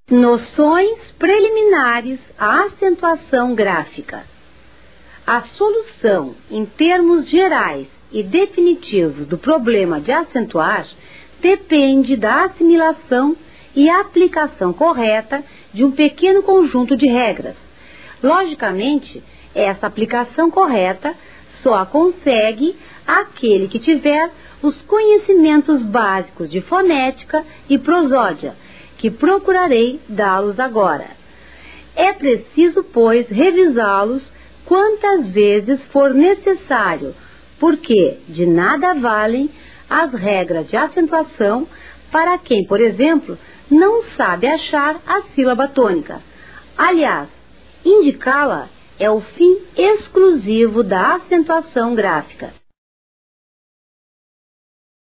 Noções preliminares à acentuação gráfica. A solução, em termos gerais e definitivos, do problema de acentuar depende da assimilação e aplicação correta de um pequeno conjunto de regras. Logicamente, essa aplicação correta só a consegue aquele que tiver os conhecimentos básicos de fonética e prosódia, que procurarei dá-los agora. É preciso, pois, revisá-los quantas vezes for necessário, porque de nada valem as regras de acentuação para quem, por exemplo, não sabe achar a sílaba tônica. Aliás, indicá-la é o fim exclusivo da acentuação gráfica.